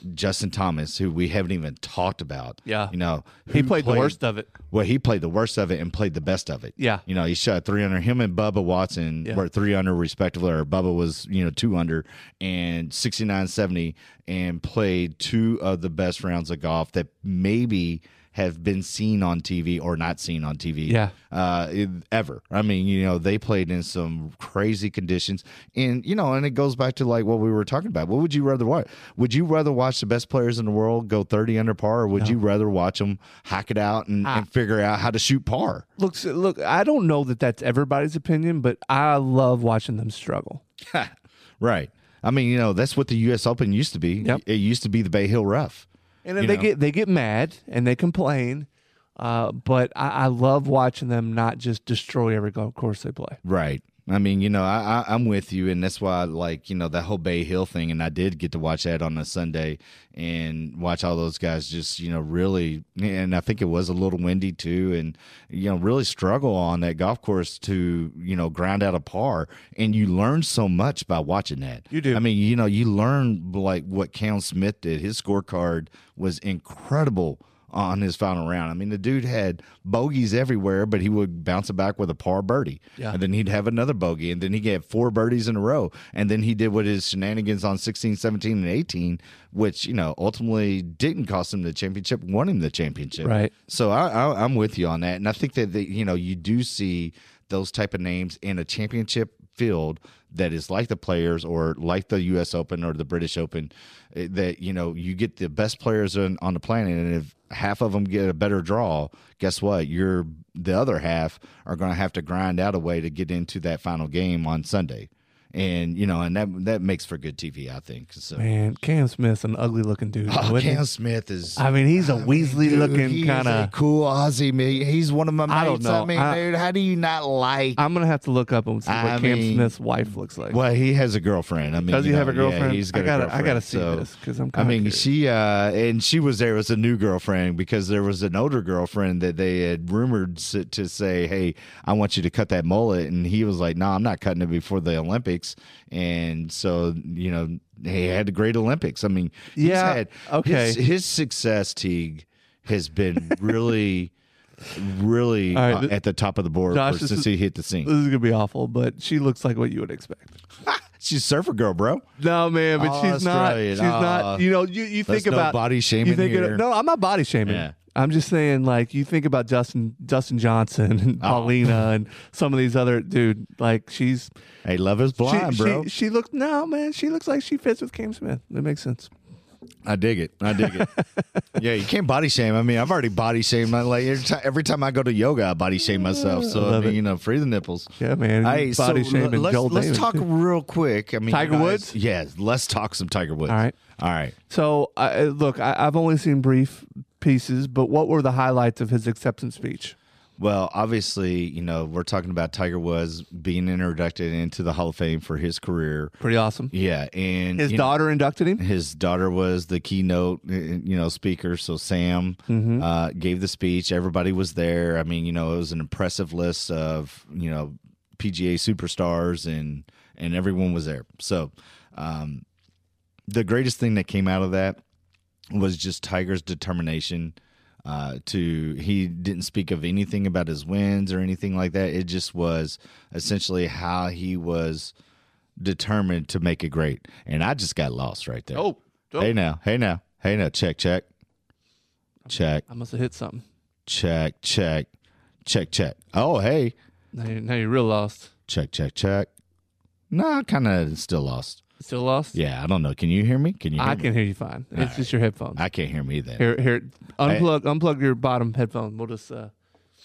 Justin Thomas, who we haven't even talked about. Yeah. You know, He who played, the worst of it. Well, he played the worst of it and played the best of it. Yeah. You know, he shot three under. Him and Bubba Watson Yeah. were three under respectively, or Bubba was, you know, two under and sixty-nine seventy, and played two of the best rounds of golf that maybe have been seen on T V or not seen on T V Yeah. uh, it- ever. I mean, you know, they played in some crazy conditions. And, you know, and it goes back to like what we were talking about. What would you rather watch? Would you rather watch the best players in the world go thirty under par, or would No. you rather watch them hack it out and, Ah. and figure out how to shoot par? Look, so- look, I don't know that that's everybody's opinion, but I love watching them struggle. Right. I mean, you know, that's what the U S Open used to be. Yep. It used to be the Bay Hill Rough. And then You they know. get they get mad and they complain, uh, but I, I love watching them not just destroy every golf course they play. Right. I mean, you know, I, I, I'm with you, and that's why, like, you know, that whole Bay Hill thing, and I did get to watch that on a Sunday and watch all those guys just, you know, really, and I think it was a little windy too, and, you know, really struggle on that golf course to, you know, grind out a par, and you learn so much by watching that. You do. I mean, you know, you learn, like, what Cam Smith did. His scorecard was incredible on his final round. I mean, the dude had bogeys everywhere, but he would bounce it back with a par birdie. Yeah. And then he'd have another bogey, and then he'd get four birdies in a row. And then he did what his shenanigans on sixteen, seventeen, and eighteen, which, you know, ultimately didn't cost him the championship, won him the championship. Right. So I, I, I'm with you on that. And I think that, the, you know, you do see those type of names in a championship field that is like the Players or like the U S Open or the British Open, eh, that, you know, you get the best players on, on the planet, and if half of them get a better draw, guess what? You're the other half are going to have to grind out a way to get into that final game on Sunday. And, you know, and that that makes for good T V, I think. So, Man, Cam Smith's an ugly looking dude. oh, isn't he? Cam Smith is. I mean, he's a I mean, Weasley dude, looking he is kind a of. cool Aussie. Man. He's one of my mates. I don't know. I mean, I- dude, how do you not like? I'm gonna have to look up and see what I Cam mean, Smith's wife looks like. Well, he has a girlfriend. I mean, Does he you have know, a girlfriend? Yeah, he's got I gotta, a girlfriend. I gotta see so, this because I'm. I kinda mean, curious. she uh, and she was there as a new girlfriend because there was an older girlfriend that they had rumored s- to say, "Hey, I want you to cut that mullet," and he was like, "No, I'm not cutting it before the Olympics." And so, you know, he had a great Olympics. I mean, he's Yeah, had okay. His, his success, Teague, has been really, really All right, uh, th- at the top of the board Josh, for, this since is- he hit the scene. This is gonna be awful, but she looks like what you would expect. She's a surfer girl, bro. No, man, but Oh, she's not. Australian. She's Oh. not. You know, you, you think There's no about body shaming you think here. no, I'm not body shaming. Yeah. I'm just saying, like, you think about Justin Justin Johnson and Oh. Paulina and some of these other dude. Like, she's Hey, love is blind, she, bro. She, she looks no, man. She looks like she fits with Cam Smith. It makes sense. I dig it. I dig it. Yeah, you can't body shame. I mean, I've already body shamed. My, like every time, every time I go to yoga, I body shame myself. So I, love mean, it. you know, free the nipples. Yeah, man. Hey, so body shaming let's, Joel let's Davis, talk too. real quick. I mean, Tiger you guys- Woods? Yes, let's talk some Tiger Woods. All right. All right. So, I look, I, I've only seen brief pieces, but what were the highlights of his acceptance speech? Well, obviously, you know, we're talking about Tiger Woods being inducted into the Hall of Fame for his career. Pretty awesome. Yeah, and His you know, daughter inducted him. his daughter was the keynote, uh, you know, speaker. So Sam Mm-hmm. uh, gave the speech. Everybody was there. I mean, you know, it was an impressive list of, you know, P G A superstars, and and everyone was there. So um, the greatest thing that came out of that was just Tiger's determination. Uh, to he didn't speak of anything about his wins or anything like that. It just was essentially how he was determined to make it great. And I just got lost right there. Oh, oh. Hey now, hey now, hey now, check, check, check, I must have hit something. check, check, check, check. Oh, hey, Now, you- now you're real lost. check, check, check. No, kind of still lost. Still lost? Yeah, I don't know. Can you hear me? Can you? Hear I me? can hear you fine. It's right. just your headphones. I can't hear me then. Here, here, unplug, unplug your bottom headphone. We'll just. Uh,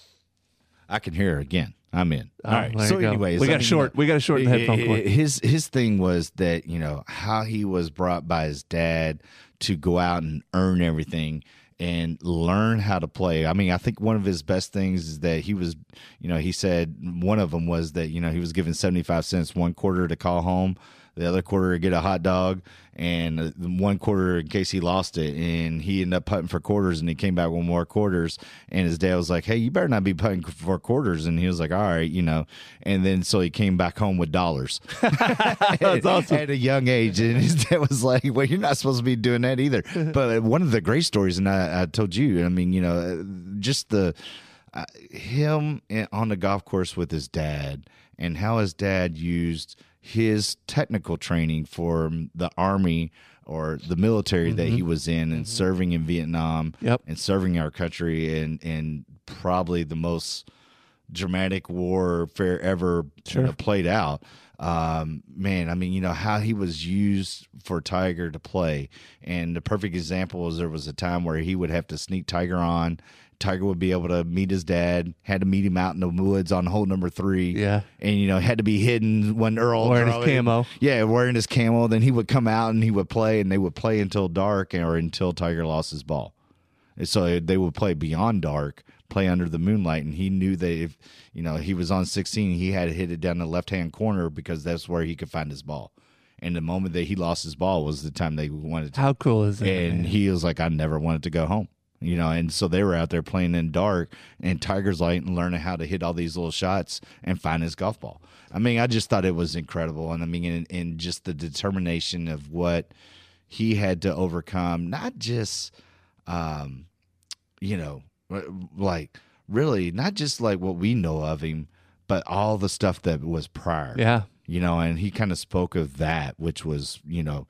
I can hear her again. I'm in. Oh, All right. there So, you go. anyways, we I got mean, short. you know, we got to shorten the headphone cord. His his thing was that, you know, how he was brought by his dad to go out and earn everything and learn how to play. I mean, I think one of his best things is that he was, you know, he said one of them was that, you know, he was given seventy-five cents one quarter to call home. the other quarter to get a hot dog, and uh, one quarter in case he lost it. And he ended up putting for quarters, and he came back with more quarters. And his dad was like, "Hey, you better not be putting for quarters." And he was like, "All right, you know." And then so he came back home with dollars. That's awesome. At a young age, and his dad was like, "Well, you're not supposed to be doing that either." But one of the great stories, and I, I told you, I mean, you know, just the uh, him on the golf course with his dad, and how his dad used his technical training for the Army or the military mm-hmm. that he was in, and mm-hmm. serving in Vietnam, yep. and serving our country, and and probably the most dramatic warfare ever sure. you know, played out. Um, man, I mean, you know, how he was used for Tiger to play. And the perfect example was there was a time where he would have to sneak Tiger on. Tiger would be able to meet his dad, had to meet him out in the woods on hole number three. Yeah. And, you know, had to be hidden when Earl. Wearing Earl, his camo. Yeah, wearing his camo. Then he would come out and he would play, and they would play until dark or until Tiger lost his ball. And so they would play beyond dark, play under the moonlight, and he knew that if you know he was on sixteen, he had to hit it down the left-hand corner because that's where he could find his ball. And the moment that he lost his ball was the time they wanted to. How cool is that? And man? he was like, I never wanted to go home. You know, and so they were out there playing in dark, and Tiger's like learning how to hit all these little shots and find his golf ball. I mean, I just thought it was incredible. And I mean, and, and just the determination of what he had to overcome, not just, um, you know, like really not just like what we know of him, but all the stuff that was prior. Yeah. You know, and he kind of spoke of that, which was, you know,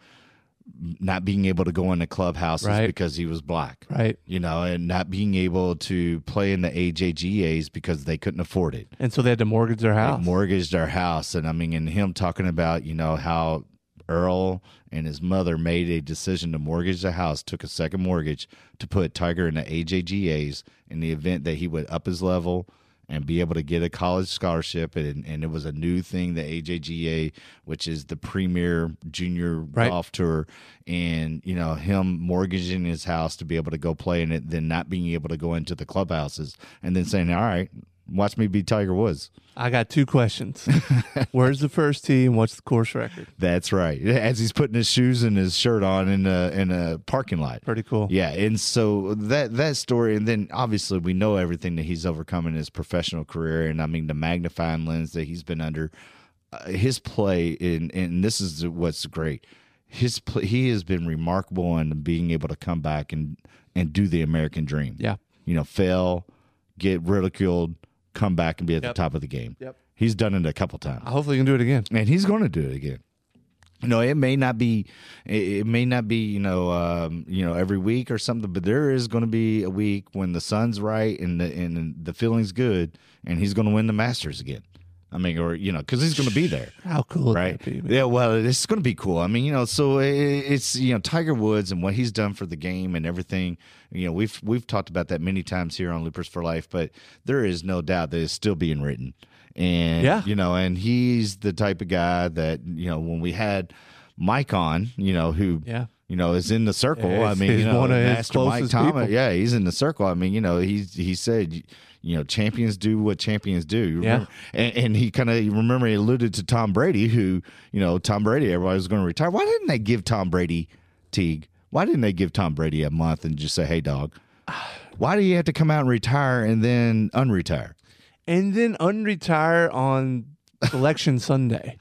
not being able to go into clubhouses right. because he was black. Right. You know, and not being able to play in the A J G As because they couldn't afford it. And so they had to mortgage their house. They mortgaged their house. And I mean, and him talking about, you know, how Earl and his mother made a decision to mortgage the house, took a second mortgage to put Tiger in the A J G As in the event that he would up his level and be able to get a college scholarship. And, and it was a new thing, the A J G A, which is the premier junior right. golf tour. And, you know, him mortgaging his house to be able to go play in it, then not being able to go into the clubhouses, and then saying, all right, watch me beat Tiger Woods. I got two questions. Where's the first tee and what's the course record? That's right. As he's putting his shoes and his shirt on in a in a parking lot. Pretty cool. Yeah, and so that that story, and then obviously we know everything that he's overcome in his professional career, and I mean the magnifying lens that he's been under. Uh, his play in, and this is what's great. His play, he has been remarkable in being able to come back and and do the American dream. Yeah, you know, fail, get ridiculed, come back and be at yep. the top of the game. Yep. He's done it a couple times. Hopefully he can do it again. And he's going to do it again. You know, it may not be, it may not be, you know, um, you know, every week or something, but there is going to be a week when the sun's right and the and the feeling's good, and he's going to win the Masters again. I mean, or you know, because he's going to be there. How cool, right? Would that be, man? Yeah, well, it's going to be cool. I mean, you know, so it's you know Tiger Woods and what he's done for the game and everything. You know, we've we've talked about that many times here on Loopers for Life, but there is no doubt that it's still being written. And yeah. you know, and he's the type of guy that you know when we had Mike on, you know, who yeah. you know is in the circle. Yeah, I mean, you know, one of his Master Mike closest Thomas, people. yeah, he's in the circle. I mean, you know, he's he said. You know, champions do what champions do. You remember? Yeah. And, and he kind of, you remember, he alluded to Tom Brady, who, you know, Tom Brady, everybody was going to retire. Why didn't they give Tom Brady, Teague, why didn't they give Tom Brady a month and just say, hey, dog, why do you have to come out and retire and then unretire? And then unretire on Selection Sunday.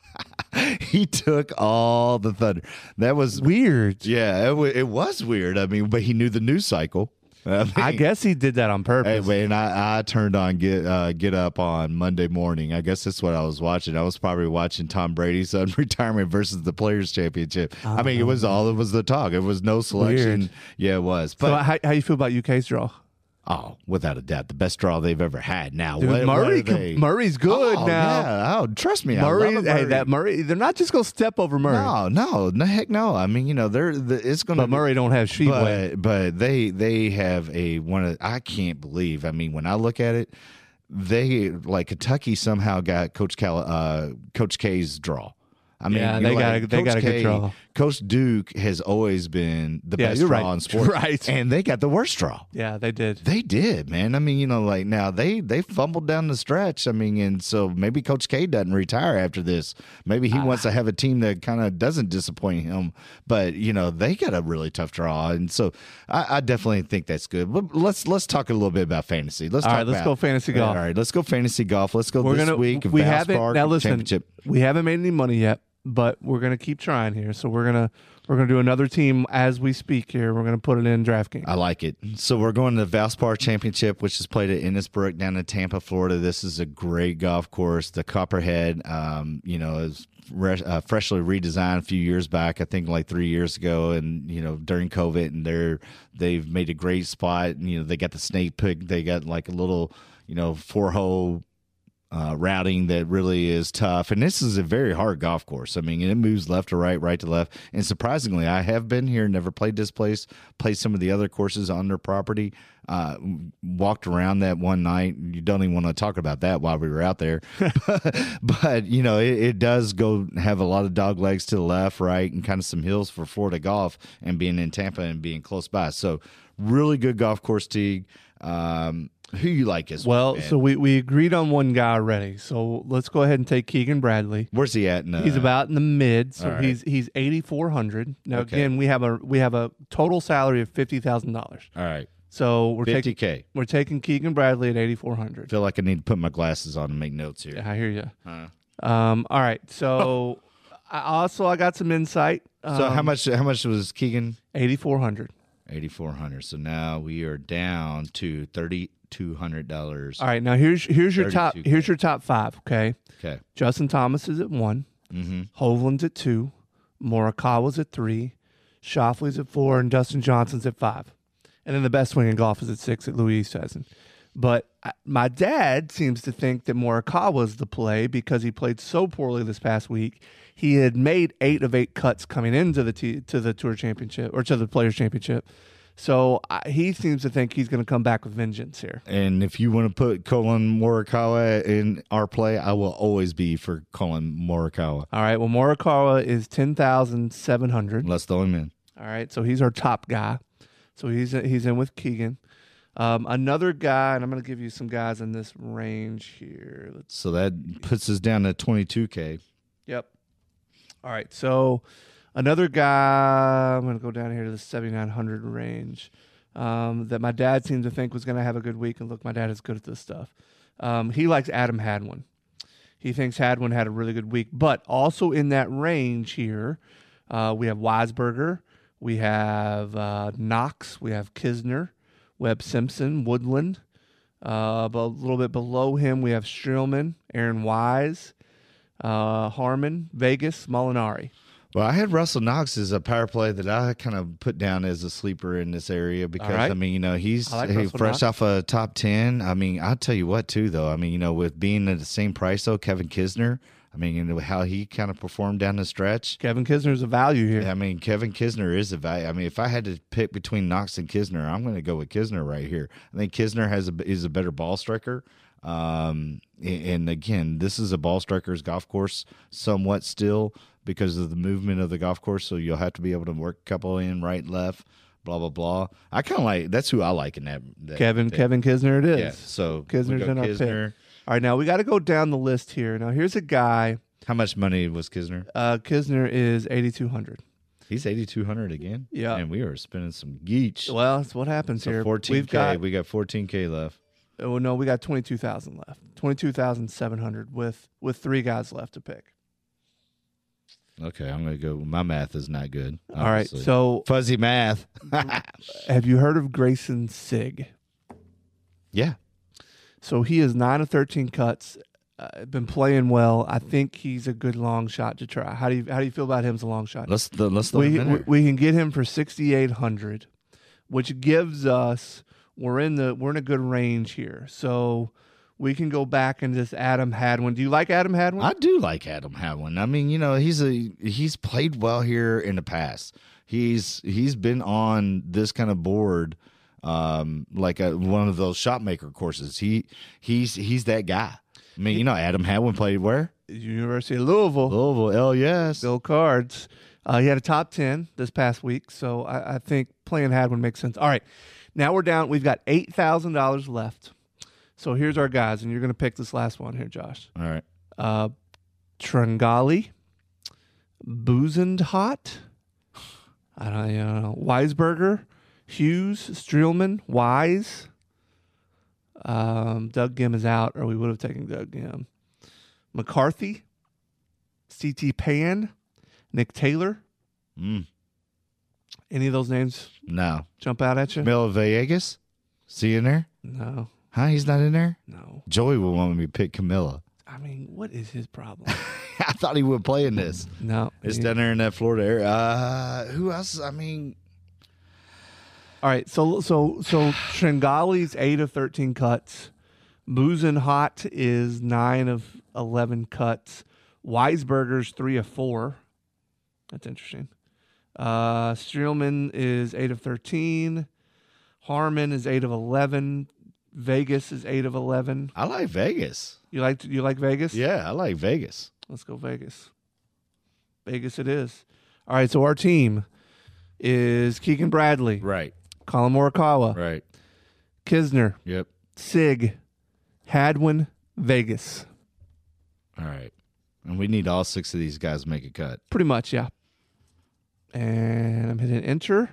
He took all the thunder. That was weird. Yeah, it, w- it was weird. I mean, but he knew the news cycle. I, mean, I guess he did that on purpose. Hey, man, I, I turned on get uh, get up on Monday morning. I guess that's what I was watching. I was probably watching Tom Brady's retirement versus the Players Championship. Oh, I mean, it was all it was the talk. It was no selection. Weird. Yeah, it was. But so how how you feel about U K's draw? Oh, without a doubt, the best draw they've ever had. Now, Dude, what, Murray, what they... Murray's good oh, now. Yeah, oh, trust me, Murray, I love Murray. Hey, that Murray, they're not just gonna step over Murray. No, no, no, heck no. I mean, you know, they're the, it's gonna. But Murray don't have Speedway. But, but they they have a one of. I can't believe. I mean, when I look at it, they like Kentucky somehow got Coach Cal, uh, Coach K's draw. I mean, yeah, they like, got a, they Coach got a K, good draw. Coach Duke has always been the Yeah, best you're draw right. in sports. Right. And they got the worst draw. Yeah, they did. They did, man. I mean, you know, like now they they fumbled down the stretch. I mean, and so maybe Coach K doesn't retire after this. Maybe he uh, wants to have a team that kind of doesn't disappoint him. But you know, they got a really tough draw, and so I, I definitely think that's good. But let's let's talk a little bit about fantasy. Let's all talk right. Let's about, go fantasy golf. All right, let's go fantasy golf. Let's go We're this gonna, week. We Valspar haven't now. Listen, Championship. we haven't made any money yet, but we're gonna keep trying here. So we're gonna. We're going to do another team as we speak here. We're going to put it in DraftKings. I like it. So we're going to the Valspar Championship, which is played at Innisbrook down in Tampa, Florida. This is a great golf course. The Copperhead, um, you know, is re- uh, freshly redesigned a few years back, I think like three years ago, and, you know, during COVID, and they're, they've made a great spot. And, you know, they got the snake pig. They got like a little, you know, four-hole Uh, routing that really is tough, and this is a very hard golf course. I mean, it moves left to right, right to left, and surprisingly, I have been here, never played this place, played some of the other courses on their property, uh, walked around that one night. You don't even want to talk about that while we were out there, but, but you know, it, it does go have a lot of dog legs to the left, right, and kind of some hills for Florida golf, and being in Tampa and being close by. So, really good golf course, Teague. Um, Who you like as well? Well, so we, we agreed on one guy already. So let's go ahead and take Keegan Bradley. Where's he at? In, uh, he's about in the mid. So right. he's he's eighty four hundred. Now Okay. again, we have a we have a total salary of fifty thousand dollars. All right, So we're fifty taking K. we're taking Keegan Bradley at eighty four I hundred. feel like I need to put my glasses on and make notes here. Yeah, I hear you. Huh. Um, all right. So I also I got some insight. Um, So how much? How much was Keegan? eighty four hundred. Eighty four hundred. So now we are down to thirty two hundred dollars. All right. Now here's here's your top thirty-two K. here's your top five. Okay. Okay. Justin Thomas is at one. Mm-hmm. Hovland's at two. Morikawa's at three. Shoffley's at four, and Dustin Johnson's at five. And then the best swing in golf is at six at Louis Oosthuizen. But I, my dad seems to think that Morikawa's the play because he played so poorly this past week. He had made eight of eight cuts coming into the t- to the Tour Championship or to the Players Championship. So I, he seems to think he's going to come back with vengeance here. And if you want to put Colin Morikawa in our play, I will always be for Colin Morikawa. All right. Well, Morikawa is ten thousand seven hundred. Let's throw him in. All right. So he's our top guy. So he's he's in with Keegan. Um, another guy, and I'm going to give you some guys in this range here. Let's, So that puts us down to twenty-two K. yep. All right. So another guy, I'm going to go down here to the seventy-nine hundred range um, that my dad seemed to think was going to have a good week. And look, my dad is good at this stuff. Um, he likes Adam Hadwin. He thinks Hadwin had a really good week. But also in that range here, uh, we have Weisberger. We have uh, Knox. We have Kisner. Webb Simpson, Woodland. Uh, a little bit below him, we have Streelman, Aaron Wise, uh, Harmon, Vegas, Molinari. Well, I had Russell Knox as a power play that I kind of put down as a sleeper in this area because, right. I mean, you know, he's I like hey, Russell fresh Knox. off a top ten. I mean, I'll tell you what, too, though. I mean, you know, with being at the same price, though, Kevin Kisner, I mean, you know, how he kind of performed down the stretch. Kevin Kisner's a value here. I mean, Kevin Kisner is a value. I mean, if I had to pick between Knox and Kisner, I'm going to go with Kisner right here. I think Kisner has a, is a better ball striker. Um, and again, this is a ball striker's golf course somewhat still because of the movement of the golf course. So you'll have to be able to work a couple in right, left, blah, blah, blah. I kind of like, that's who I like in that. that Kevin that. Kevin Kisner it is. Yeah. So Kisner's we go in our Kisner. pick. All right, now we got to go down the list here. Now here's a guy. How much money was Kisner? Uh, Kisner is eighty-two hundred. He's eighty-two hundred again. Yeah. And we are spending some geech. Well, that's what happens So here. fourteen K. We've got, we got fourteen K left. oh no, we got twenty-two thousand left. twenty-two thousand seven hundred with with three guys left to pick. Okay, I'm going to go. My math is not good. All right, obviously. so Fuzzy math. have you heard of Grayson Sig? Yeah. So he is nine of thirteen cuts. Uh, been playing well. I think he's a good long shot to try. How do you how do you feel about him as a long shot? Let's the, let's throw we, him in we there. we can get him for sixty-eight hundred, which gives us we're in the we're in a good range here. So we can go back and just Adam Hadwin. Do you like Adam Hadwin? I do like Adam Hadwin. I mean, you know, he's a he's played well here in the past. He's he's been on this kind of board, um, like a, one of those shot maker courses. He he's he's that guy. I mean, you know, Adam Hadwin played where? University of Louisville. Louisville. Hell yes. Bill Cards. Uh, he had a top ten this past week, so I, I think playing Hadwin makes sense. All right, now we're down. We've got eight thousand dollars left. So here's our guys, and you're going to pick this last one here, Josh. All right. Uh, Tringali, Buzendhot, I don't, you know, Weisberger, Hughes, Streelman, Wise. Um, Doug Gim is out, or we would have taken Doug Gim. McCarthy, C T Pan, Nick Taylor. Mm. Any of those names No. jump out at you? Mil Villegas? See in there? No, Huh? He's not in there? no. Joey would want me to pick Camilla. I mean, what is his problem? I thought he would play in this. No. It's he- down there in that Florida area. Uh, who else? I mean, All right, so so so Tringali's eight of thirteen cuts. Buzenhot is nine of eleven cuts. Weisberger's three of four. That's interesting. Uh, Streelman is eight of thirteen. Harmon is eight of eleven. Vegas is eight of eleven. I like Vegas. You like you like Vegas? Yeah, I like Vegas. Let's go Vegas. Vegas it is. All right, so our team is Keegan Bradley, Right, Colin Morikawa, right. Kisner, Yep. Sig, Hadwin, Vegas. All right. And we need all six of these guys to make a cut. Pretty much, yeah. And I'm hitting enter.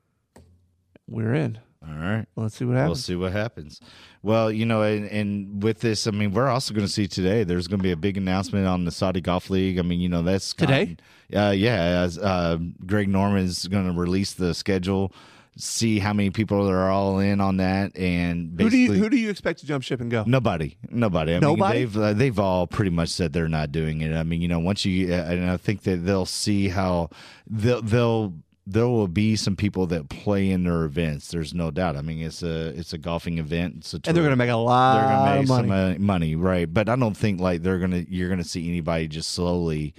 We're in. All right. Let's see what We'll happens. see what happens. Well, you know, and, and with this, I mean, we're also going to see today. There's going to be a big announcement on the Saudi Golf League. I mean, you know, that's Today? Uh, yeah, as uh, Greg Norman is going to release the schedule, see how many people are all in on that, and Who basically do you who do you expect to jump ship and go? nobody, nobody. I Nobody? mean, they've uh, they've all pretty much said they're not doing it. I mean, you know, once you, uh, and I think that they'll see how they'll they'll. There will be some people that play in their events. There's no doubt. I mean, it's a it's a golfing event. It's a And they're tour. going to make a lot They're gonna make of money. some uh, money, right? But I don't think like they're gonna you're gonna see anybody just slowly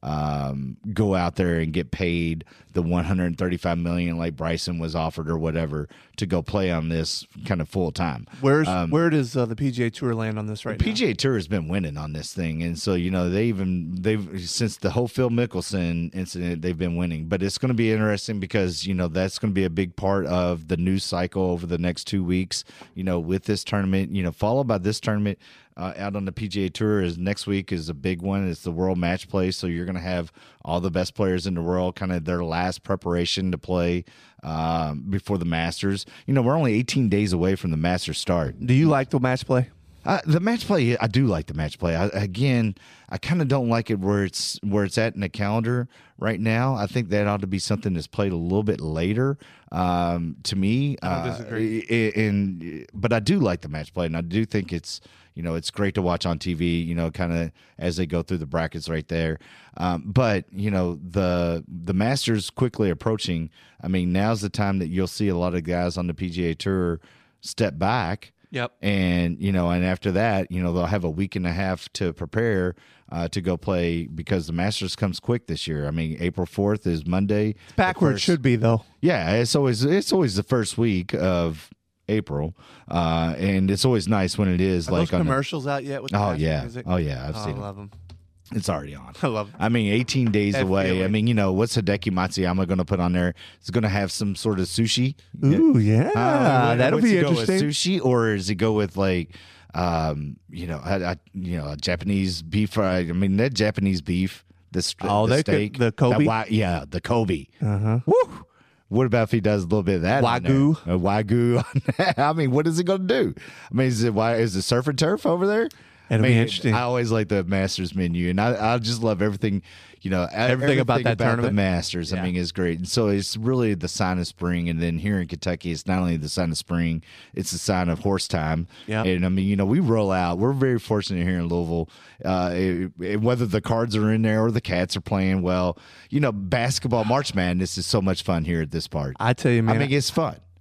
um, go out there and get paid the one hundred thirty-five million like Bryson was offered or whatever to go play on this kind of full time. Where's Um, where does uh, the P G A Tour land on this right P now? G A Tour has been winning on this thing, and so you know they even they've since the whole Phil Mickelson incident they've been winning. But it's going to be interesting because you know that's going to be a big part of the news cycle over the next two weeks. You know, with this tournament, you know, followed by this tournament uh, out on the P G A Tour is next week is a big one. It's the World Match Play, so you're going to have all the best players in the world, kind of their last preparation to play um, before the Masters. You know, we're only eighteen days away from the Masters start. Do you like the match play? Uh, the match play, I do like the match play. I, again, I kind of don't like it where it's where it's at in the calendar right now. I think that ought to be something that's played a little bit later. Um, to me, I don't uh, disagree. i- And but I do like the match play, and I do think it's you know it's great to watch on T V. You know, kind of as they go through the brackets right there. Um, but you know the the Masters quickly approaching. I mean, now's the time that you'll see a lot of guys on the P G A Tour step back. Yep. And, you know, and after that, you know, they'll have a week and a half to prepare uh, to go play because the Masters comes quick this year. I mean, April fourth is Monday. Backwards First- should be though. Yeah, it's always it's always the first week of April. Uh, and it's always nice when it is Are like those on the- commercials out yet with the Oh Masters yeah. music? Oh yeah, I've Oh, seen I it. love them. It's already on. I love them. I mean, eighteen days That away. I feeling. mean, you know, what's Hideki Matsuyama going to put on there? It's going to have some sort of sushi. Ooh, yeah. Uh, That'll what's be he go interesting. With sushi, or does he go with like, um, you know, I, I, you know, a Japanese beef fry? I mean, that Japanese beef, the, st- Oh, the they could- steak, the Kobe? that wi- yeah, the Kobe. Uh-huh. Woo! What about if he does a little bit of that? on there? Wagyu. A wagyu. on that? I mean, what is he going to do? I mean, is it why is it surf and turf over there? It'll I be mean, interesting. I always like the Masters menu, and I, I just love everything. You know, Everything about that the tournament? Masters. I Yeah. mean, is great, and so it's really the sign of spring. And then here in Kentucky, it's not only the sign of spring; it's the sign of horse time. Yeah. And I mean, you know, we roll out. We're very fortunate here in Louisville. Uh, it- it- whether the cards are in there or the cats are playing well, you know, basketball, March Madness is so much fun here at this part. I tell you, man. I mean, it's fun.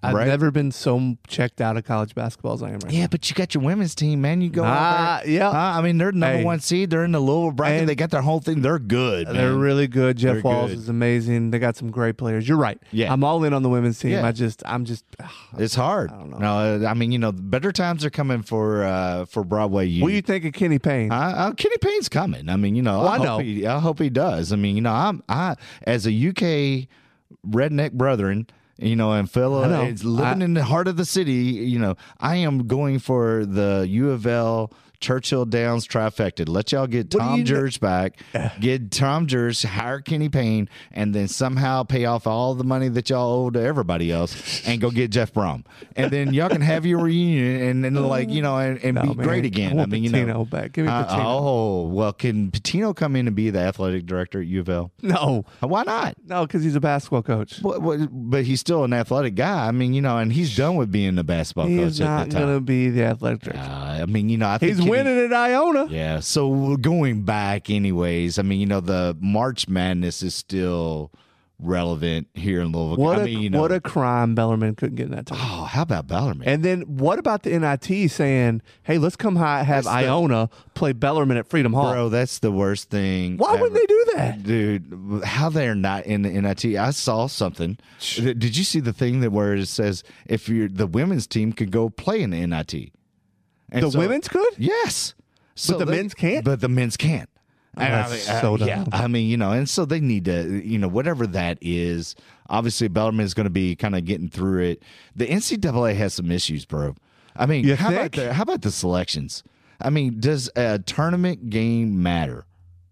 I've right? never been so checked out of college basketball as I am right Yeah, but you got your women's team, man. You go out Ah, there. yeah. Uh, I mean, they're number Hey. one seed. They're in the Louisville bracket. And- They got their whole thing. They're good, now. man. They're really good. Jeff They're Walls good. is amazing. They got some great players. You're right. Yeah. I'm all in on the women's team. Yeah. I just, I'm just. It's hard. I don't know. No, uh, I mean, you know, better times are coming for uh, for Broadway U. What do you think of Kenny Payne? I, I, Kenny Payne's coming. I mean, you know, Well, I, I hope know. He, I hope he does. I mean, you know, I'm I as a U K redneck brethren, you know, and fellow I know. it's living I- in the heart of the city. You know, I am going for the U of L Churchill Downs trifecta. Let y'all get What do Tom you kn- Jurge back, get Tom Jurge, hire Kenny Payne, and then somehow pay off all the money that y'all owe to everybody else, and go get Jeff Brom, and then y'all can have your reunion, and then like you know, and, and No, be man. great again. I want mean, you Pitino know, back. Give me uh, Pitino. oh well, can Patino come in and be the athletic director at U of L? No, Why not? no, because he's a basketball coach. What, what, but he's still an athletic guy. I mean, you know, and he's done with being a basketball He's coach at not the time. going to be the athletic director. Uh, I mean, you know, I think He's Kenny- winning at Iona. Yeah. So going back, anyways, I mean, you know, the March Madness is still relevant here in Louisville. What I a mean, you know, what a crime Bellarmine couldn't get in that time. oh, how about Bellarmine? And then what about the N I T saying, "Hey, let's come hi- have That's the- Iona play Bellarmine at Freedom Hall"? Bro, that's the worst thing. Why ever. wouldn't they do that? Dude, how they're not in the N I T. I saw something. Did you see the thing that where it says if you're the women's team could go play in the N I T? And The so- women's could? Yes. So the they- men's can't? But the men's can't. And I that's mean, uh, so dumb. yeah, I mean, you know, and so they need to, you know, whatever that is. Obviously, Bellarmine is going to be kind of getting through it. The N C double A has some issues, bro. I mean, You how think? about the how about the selections? I mean, does a tournament game matter?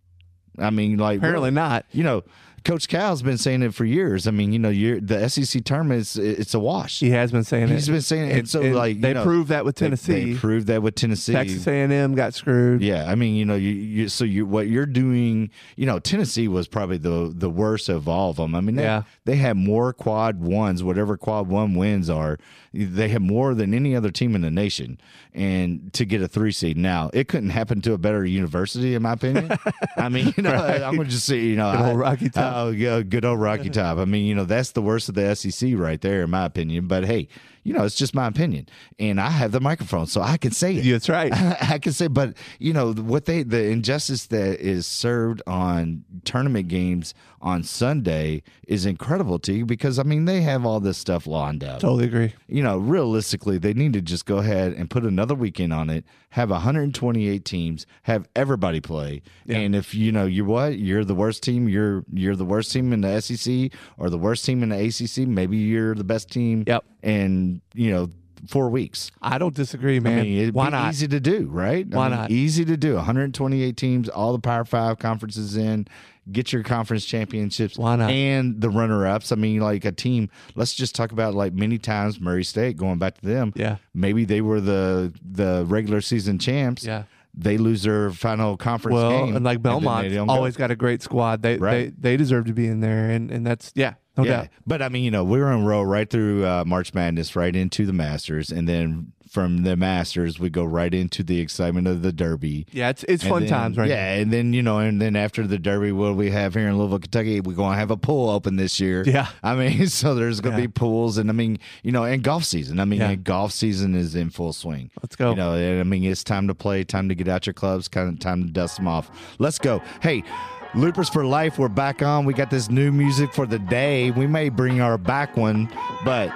I mean, like Apparently really, not. You know, Coach Cal's been saying it for years. I mean, you know, you're, the S E C tournament is it's a wash. He has been saying He's it. been saying it. And so, and like, you they know, proved that with they- Tennessee. They, proved that with Tennessee. Texas A and M got screwed. Yeah, I mean, you know, you, you so you what you're doing, you know, Tennessee was probably the the worst of all of them. I mean, they, Yeah. they had more quad ones, whatever quad one wins are. They have more than any other team in the nation, and to get a three seed. Now, it couldn't happen to a better university, in my opinion. I mean, you know, Right. I'm gonna just say, you know, Good old I- Rocky Top. Oh, yeah, good old Rocky Top. I mean, you know, that's the worst of the S E C right there, in my opinion. But hey, you know, it's just my opinion, and I have the microphone, so I can say it. Yeah, that's right. I can say, but you know what they the injustice that is served on tournament games on Sunday is incredible to you because I mean they have all this stuff lined up. Totally agree. You know, realistically, they need to just go ahead and put another weekend on it. Have one hundred twenty-eight teams. Have everybody play. Yeah. And if you know you're what you're the worst team, you're you're the worst team in the S E C or the worst team in the A C C. Maybe you're the best team. Yep. And you know. Four weeks. I don't disagree, man. I mean, it'd Why be not? easy to do, right? I Why mean, not? Easy to do. one hundred twenty-eight teams, all the Power Five conferences in. Get your conference championships. Why not? And the runner-ups. I mean, like a team. Let's just talk about like many times Murray State. Going back to them. Yeah. Maybe they were the the regular season champs. Yeah. They lose their final conference Well, game. and like then they Belmont don't go. always got a great squad. They Right. they they deserve to be in there, and and that's yeah, no yeah. doubt. But I mean, you know, we were in a row right through uh, March Madness, right into the Masters, and then from the Masters we go right into the excitement of the Derby. Yeah, it's it's And fun then- times right Yeah, and then you know, and then after the Derby, what do we have here in Louisville, Kentucky? We're going to have a pool open this year. Yeah. I mean, so there's going to Yeah. be pools, and I mean, you know, and golf season. I mean, Yeah. and golf season is in full swing. Let's go. You know, and I mean, it's time to play, time to get out your clubs, kind of time to dust them off. Let's go. Hey. Loopers for Life, we're back on. We got this new music for the day. We may bring our back one, but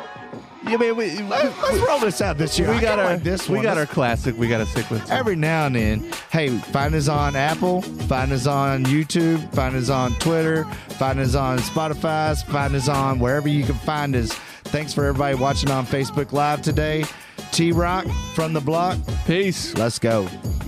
Yeah, man, we, let's, let's roll this out this year. we I got kinda our like this we one. got Let's- our classic. We got to stick with. Every now and then, hey, find us on Apple, find us on YouTube, find us on Twitter, find us on Spotify, find us on wherever you can find us. Thanks for everybody watching on Facebook Live today. T-Rock from the block. Peace. Let's go.